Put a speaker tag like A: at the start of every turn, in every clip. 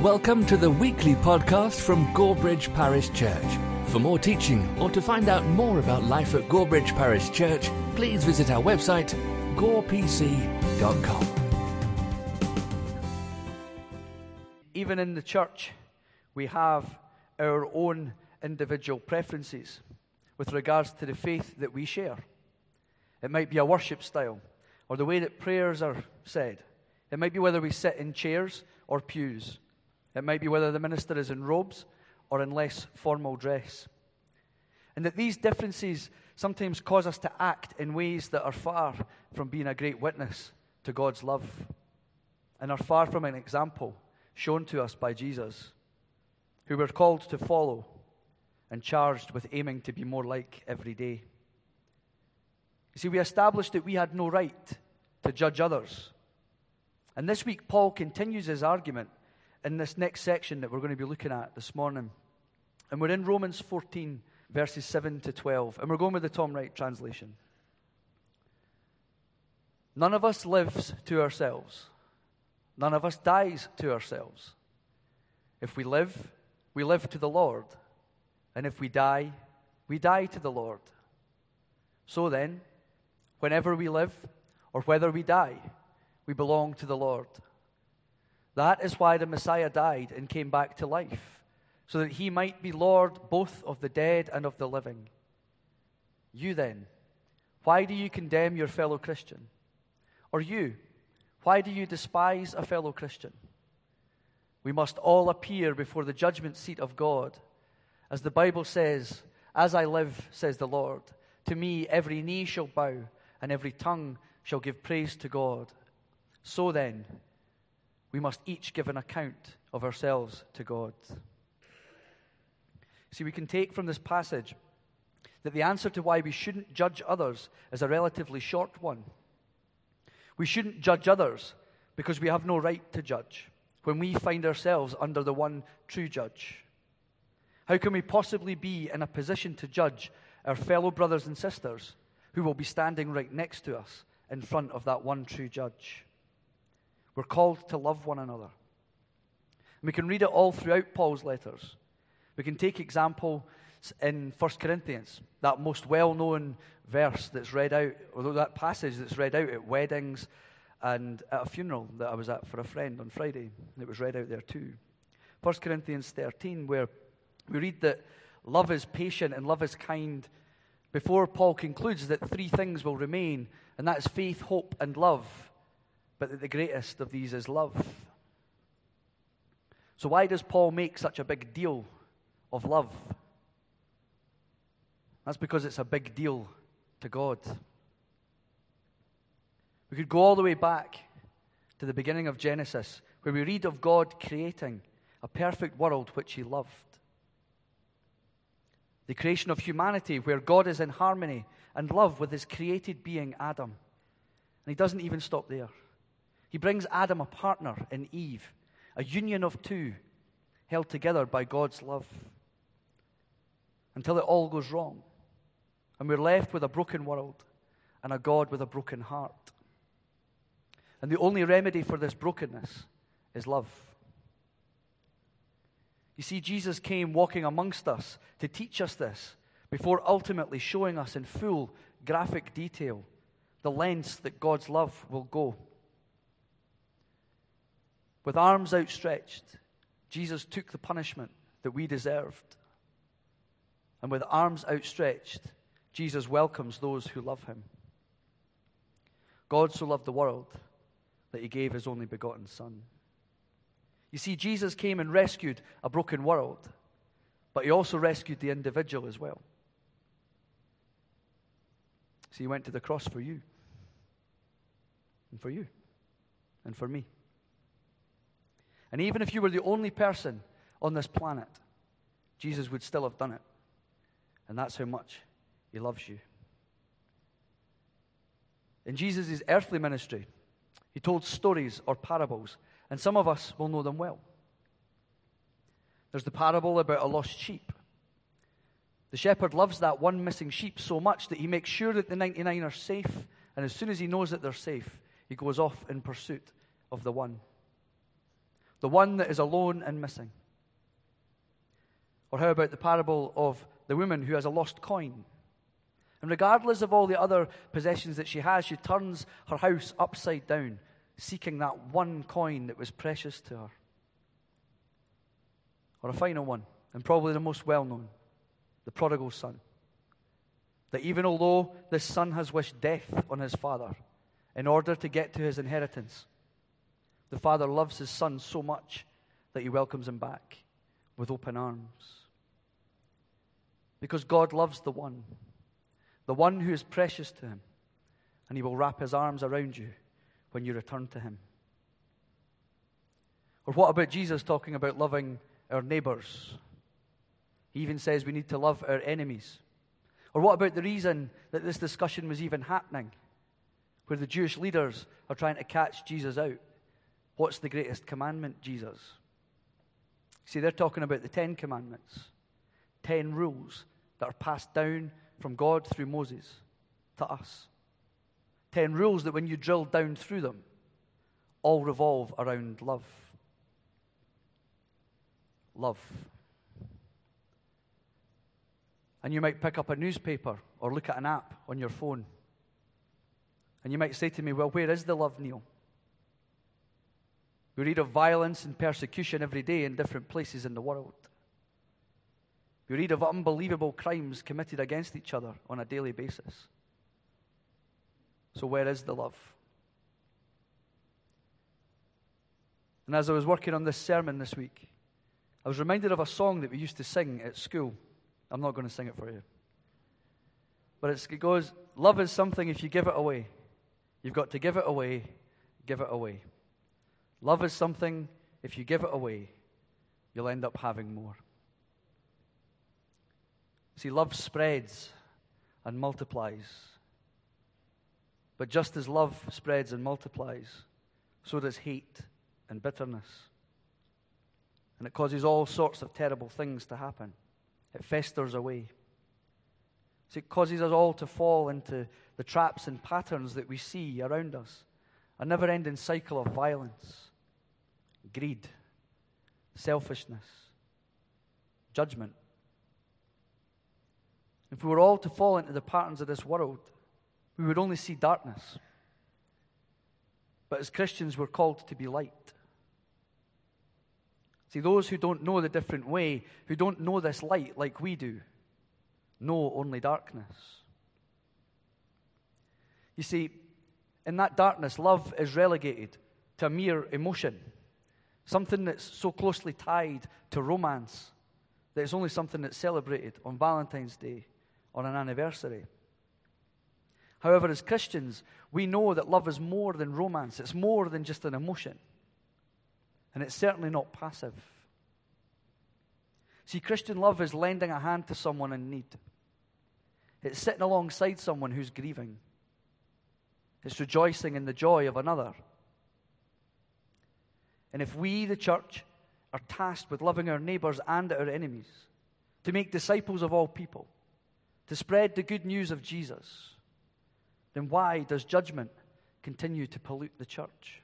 A: Welcome to the weekly podcast from Gorebridge Parish Church. For more teaching or to find out more about life at Gorebridge Parish Church, please visit our website, gorepc.com.
B: Even in the church, we have our own individual preferences with regards to the faith that we share. It might be a worship style or the way that prayers are said. It might be whether we sit in chairs or pews. It might be whether the minister is in robes or in less formal dress. And that these differences sometimes cause us to act in ways that are far from being a great witness to God's love and are far from an example shown to us by Jesus, who we're called to follow and charged with aiming to be more like every day. You see, we established that we had no right to judge others. And this week, Paul continues his argument in this next section that we're going to be looking at this morning. And we're in Romans 14, verses 7 to 12. And we're going with the Tom Wright translation. None of us lives to ourselves. None of us dies to ourselves. If we live to the Lord. And if we die to the Lord. So then, whenever we live or whether we die, we belong to the Lord. That is why the Messiah died and came back to life, so that he might be Lord both of the dead and of the living. You then, why do you condemn your fellow Christian? Or you, why do you despise a fellow Christian? We must all appear before the judgment seat of God. As the Bible says, as I live, says the Lord, to me every knee shall bow and every tongue shall give praise to God. So then, we must each give an account of ourselves to God. See, we can take from this passage that the answer to why we shouldn't judge others is a relatively short one. We shouldn't judge others because we have no right to judge when we find ourselves under the one true judge. How can we possibly be in a position to judge our fellow brothers and sisters who will be standing right next to us in front of that one true judge? We're called to love one another. And we can read it all throughout Paul's letters. We can take example in 1 Corinthians, that most well-known verse that's read out, or that passage that's read out at weddings and at a funeral that I was at for a friend on Friday. It was read out there too. 1 Corinthians 13, where we read that love is patient and love is kind, before Paul concludes that three things will remain, and that is faith, hope, and love, but that the greatest of these is love. So why does Paul make such a big deal of love? That's because it's a big deal to God. We could go all the way back to the beginning of Genesis, where we read of God creating a perfect world which he loved. The creation of humanity, where God is in harmony and love with his created being, Adam. And he doesn't even stop there. He brings Adam a partner in Eve, a union of two, held together by God's love, until it all goes wrong, and we're left with a broken world and a God with a broken heart. And the only remedy for this brokenness is love. You see, Jesus came walking amongst us to teach us this, before ultimately showing us in full, graphic detail the lengths that God's love will go. With arms outstretched, Jesus took the punishment that we deserved. And with arms outstretched, Jesus welcomes those who love him. God so loved the world that he gave his only begotten Son. You see, Jesus came and rescued a broken world, but he also rescued the individual as well. So he went to the cross for you, and for you, and for me. And even if you were the only person on this planet, Jesus would still have done it. And that's how much he loves you. In Jesus' earthly ministry, he told stories or parables, and some of us will know them well. There's the parable about a lost sheep. The shepherd loves that one missing sheep so much that he makes sure that the 99 are safe, and as soon as he knows that they're safe, he goes off in pursuit of the one. the one that is alone and missing? Or how about the parable of the woman who has a lost coin? And regardless of all the other possessions that she has, she turns her house upside down, seeking that one coin that was precious to her. Or a final one, and probably the most well-known, the prodigal son. That even although this son has wished death on his father in order to get to his inheritance, the father loves his son so much that he welcomes him back with open arms. Because God loves the one who is precious to him, and he will wrap his arms around you when you return to him. Or what about Jesus talking about loving our neighbors? He even says we need to love our enemies. Or what about the reason that this discussion was even happening, where the Jewish leaders are trying to catch Jesus out? What's the greatest commandment, Jesus? See, they're talking about the 10 commandments, 10 rules that are passed down from God through Moses to us. 10 rules that when you drill down through them, all revolve around love. Love. And you might pick up a newspaper or look at an app on your phone. And you might say to me, well, where is the love, Neil? We read of violence and persecution every day in different places in the world. We read of unbelievable crimes committed against each other on a daily basis. So where is the love? And as I was working on this sermon this week, I was reminded of a song that we used to sing at school. I'm not going to sing it for you. But it goes, love is something if you give it away. You've got to give it away, give it away. Love is something if you give it away, you'll end up having more. See, love spreads and multiplies. But just as love spreads and multiplies, so does hate and bitterness. And it causes all sorts of terrible things to happen. It festers away. So it causes us all to fall into the traps and patterns that we see around us. A never-ending cycle of violence, greed, selfishness, judgment. If we were all to fall into the patterns of this world, we would only see darkness. But as Christians, we're called to be light. See, those who don't know the different way, who don't know this light like we do, know only darkness. You see, in that darkness, love is relegated to a mere emotion, something that's so closely tied to romance that it's only something that's celebrated on Valentine's Day or an anniversary. However, as Christians, we know that love is more than romance. It's more than just an emotion. And it's certainly not passive. See, Christian love is lending a hand to someone in need. It's sitting alongside someone who's grieving. It's rejoicing in the joy of another. And if we, the church, are tasked with loving our neighbors and our enemies, to make disciples of all people, to spread the good news of Jesus, then why does judgment continue to pollute the church?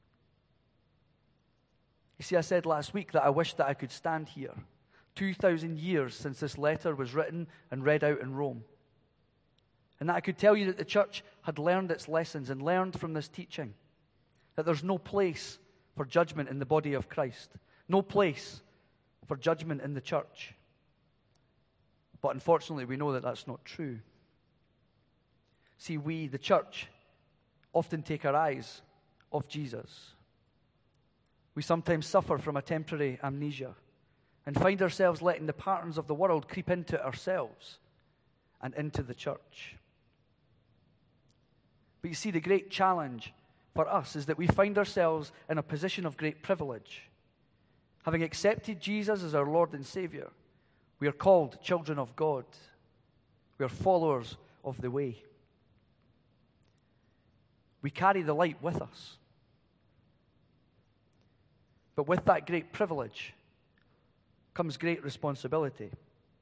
B: You see, I said last week that I wish that I could stand here, 2,000 years since this letter was written and read out in Rome, and that I could tell you that the church had learned its lessons and learned from this teaching, that there's no place for judgment in the body of Christ, no place for judgment in the church. But unfortunately, we know that that's not true. See, we, the church, often take our eyes off Jesus. We sometimes suffer from a temporary amnesia and find ourselves letting the patterns of the world creep into ourselves and into the church. But you see, the great challenge for us is that we find ourselves in a position of great privilege. Having accepted Jesus as our Lord and Savior, we are called children of God. We are followers of the way. We carry the light with us. But with that great privilege comes great responsibility.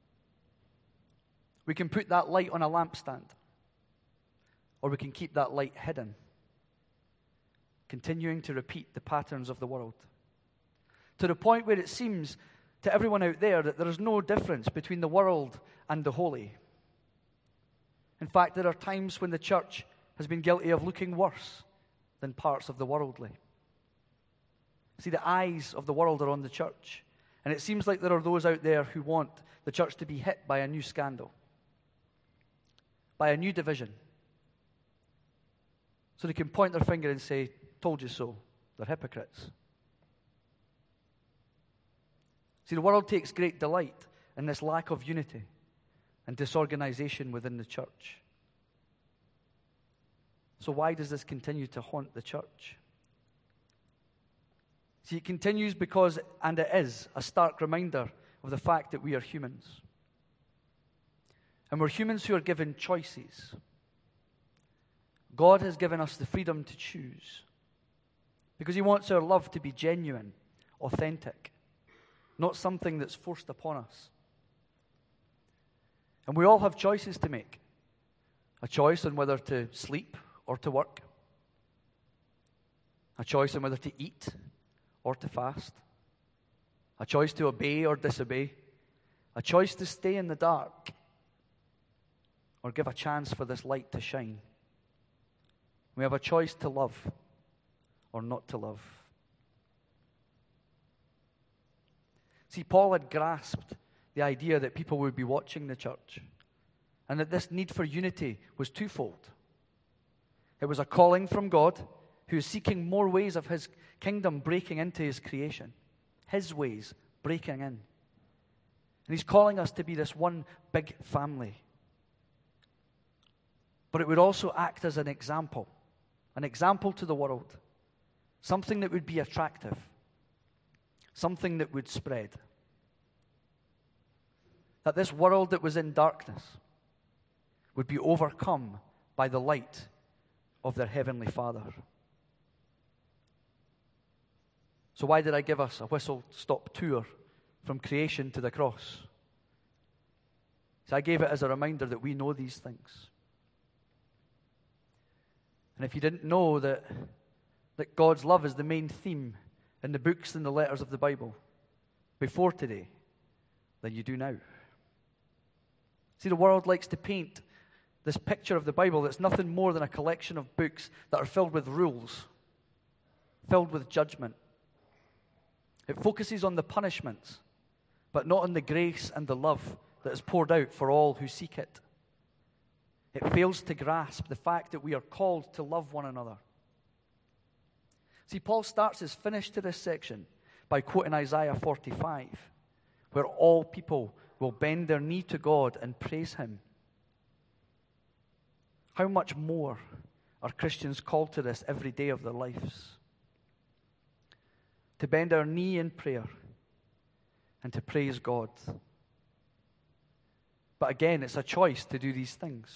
B: We can put that light on a lampstand, or we can keep that light hidden, continuing to repeat the patterns of the world. to the point where it seems to everyone out there that there is no difference between the world and the holy. In fact, there are times when the church has been guilty of looking worse than parts of the worldly. See, the eyes of the world are on the church, and it seems like there are those out there who want the church to be hit by a new scandal, by a new division, so they can point their finger and say, "Told you so." They're hypocrites. See, the world takes great delight in this lack of unity and disorganization within the church. So why does this continue to haunt the church? See, it continues because, and it is, a stark reminder of the fact that we are humans. And we're humans who are given choices. God has given us the freedom to choose because He wants our love to be genuine, authentic, not something that's forced upon us. And we all have choices to make. A choice on whether to sleep or to work. A choice on whether to eat or to fast. A choice to obey or disobey. A choice to stay in the dark or give a chance for this light to shine. We have a choice to love or not to love. See, Paul had grasped the idea that people would be watching the church and that this need for unity was twofold. It was a calling from God who is seeking more ways of His kingdom breaking into His creation. His ways breaking in. And He's calling us to be this one big family. But it would also act as an example to the world. Something that would be attractive. Something that would spread. That this world that was in darkness would be overcome by the light of their Heavenly Father. So why did I give us a whistle-stop tour from creation to the cross? So I gave it as a reminder that we know these things. And if you didn't know that God's love is the main theme in the books and the letters of the Bible before today, then you do now. See, the world likes to paint this picture of the Bible that's nothing more than a collection of books that are filled with rules, filled with judgment. It focuses on the punishments, but not on the grace and the love that is poured out for all who seek it. It fails to grasp the fact that we are called to love one another. See, Paul starts his finish to this section by quoting Isaiah 45, where all people will bend their knee to God and praise Him. How much more are Christians called to this every day of their lives? To bend our knee in prayer and to praise God. But again, it's a choice to do these things.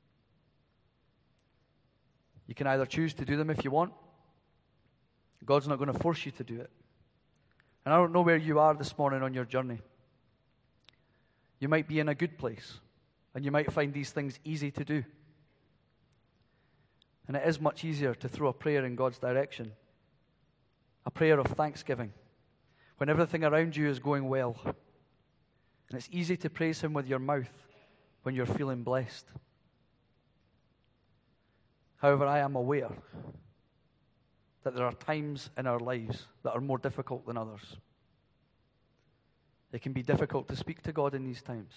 B: You can either choose to do them if you want. God's not going to force you to do it. And I don't know where you are this morning on your journey. You might be in a good place, and you might find these things easy to do. And it is much easier to throw a prayer in God's direction, a prayer of thanksgiving, when everything around you is going well. And it's easy to praise Him with your mouth when you're feeling blessed. However, I am aware that there are times in our lives that are more difficult than others. It can be difficult to speak to God in these times.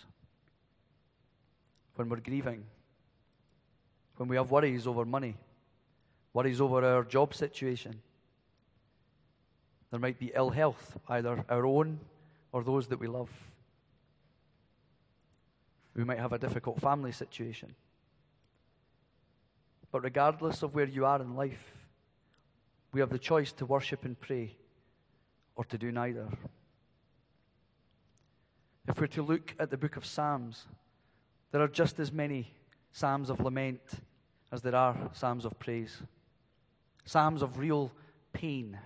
B: When we're grieving, when we have worries over money, worries over our job situation. There might be ill health, either our own or those that we love. We might have a difficult family situation. But regardless of where you are in life, we have the choice to worship and pray or to do neither. If we're to look at the book of Psalms, there are just as many psalms of lament as there are psalms of praise. Psalms of real pain.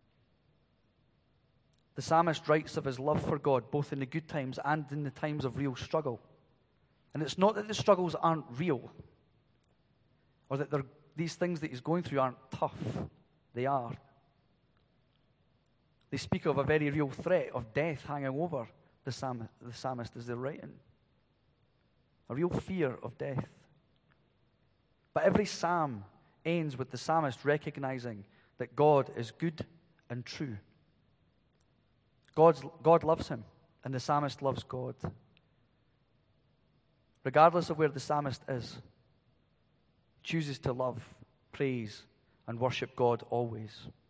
B: The psalmist writes of his love for God, both in the good times and in the times of real struggle. And it's not that the struggles aren't real, or that these things that he's going through aren't tough. They are. They speak of a very real threat of death hanging over the psalmist as they're writing. A real fear of death. But every psalm ends with the psalmist recognizing that God is good and true. God loves him, and the psalmist loves God. Regardless of where the psalmist is, chooses to love, praise, and worship God always.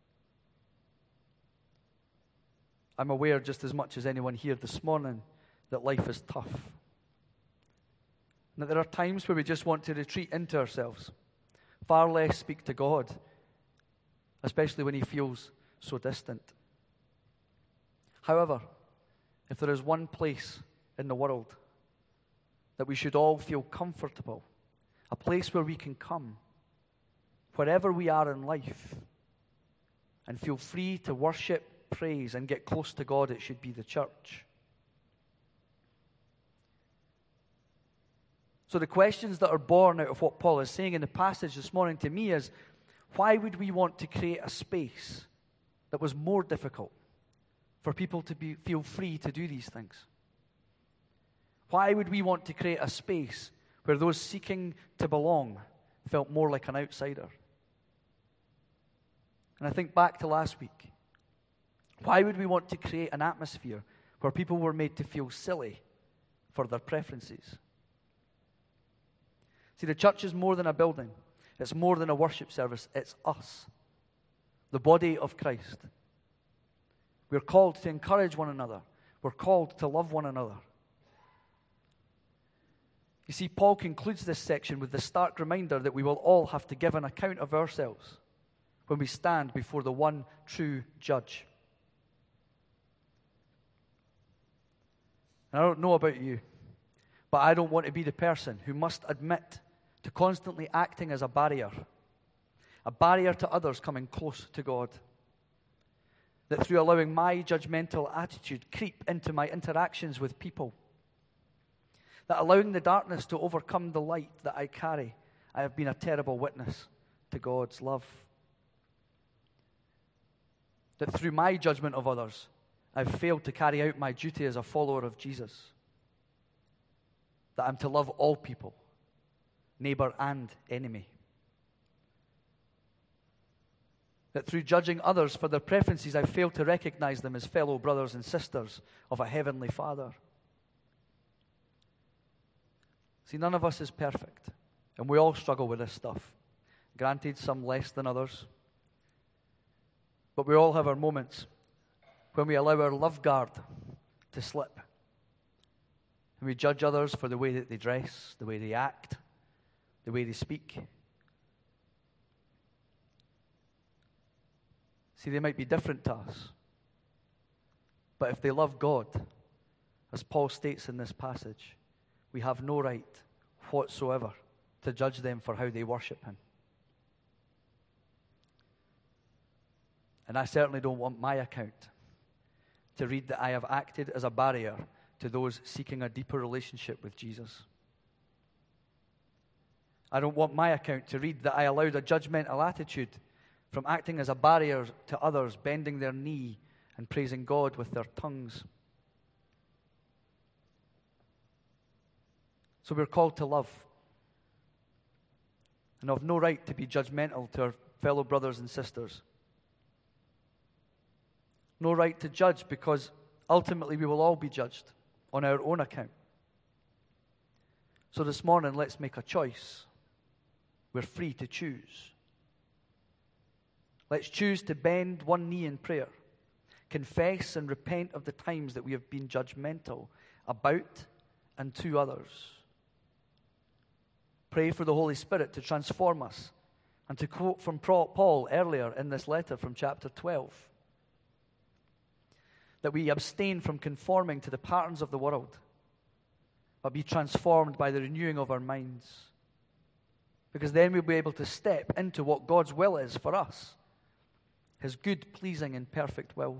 B: I'm aware just as much as anyone here this morning that life is tough. And that there are times where we just want to retreat into ourselves, far less speak to God, especially when he feels so distant. However, if there is one place in the world that we should all feel comfortable, a place where we can come, wherever we are in life, and feel free to worship, praise, and get close to God, it should be the church. So the questions that are born out of what Paul is saying in the passage this morning to me is, why would we want to create a space that was more difficult for people to feel free to do these things? Why would we want to create a space where those seeking to belong felt more like an outsider? And I think back to last week. Why would we want to create an atmosphere where people were made to feel silly for their preferences? See, the church is more than a building. It's more than a worship service. It's us, the body of Christ. We're called to encourage one another. We're called to love one another. You see, Paul concludes this section with the stark reminder that we will all have to give an account of ourselves when we stand before the one true judge. And I don't know about you, but I don't want to be the person who must admit to constantly acting as a barrier to others coming close to God. That through allowing my judgmental attitude creep into my interactions with people, that allowing the darkness to overcome the light that I carry, I have been a terrible witness to God's love. That through my judgment of others, I've failed to carry out my duty as a follower of Jesus. That I'm to love all people, neighbor and enemy. That through judging others for their preferences, I've failed to recognize them as fellow brothers and sisters of a heavenly Father. See, none of us is perfect, and we all struggle with this stuff. Granted, some less than others. But we all have our moments when we allow our love guard to slip. And we judge others for the way that they dress, the way they act, the way they speak. See, they might be different to us. But if they love God, as Paul states in this passage, we have no right whatsoever to judge them for how they worship him. And I certainly don't want my account to read that I have acted as a barrier to those seeking a deeper relationship with Jesus. I don't want my account to read that I allowed a judgmental attitude from acting as a barrier to others bending their knee and praising God with their tongues. So we're called to love, and have no right to be judgmental to our fellow brothers and sisters. No right to judge, because ultimately we will all be judged on our own account. So this morning, let's make a choice. We're free to choose. Let's choose to bend one knee in prayer, confess and repent of the times that we have been judgmental about and to others. Pray for the Holy Spirit to transform us, and to quote from Paul earlier in this letter from chapter 12, that we abstain from conforming to the patterns of the world, but be transformed by the renewing of our minds. Because then we'll be able to step into what God's will is for us, his good, pleasing, and perfect will.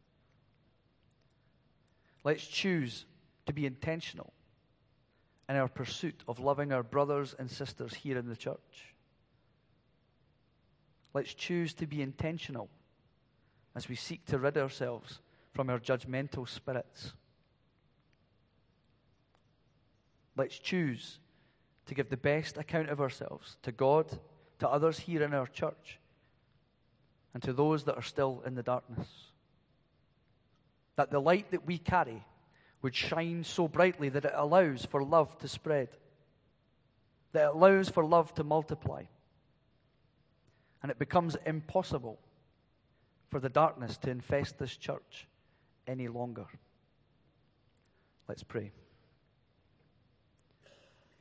B: Let's choose to be intentional in our pursuit of loving our brothers and sisters here in the church. Let's choose to be intentional as we seek to rid ourselves from our judgmental spirits. Let's choose to give the best account of ourselves to God, to others here in our church, and to those that are still in the darkness. That the light that we carry would shine so brightly that it allows for love to spread, that it allows for love to multiply, and it becomes impossible for the darkness to infest this church any longer. Let's pray.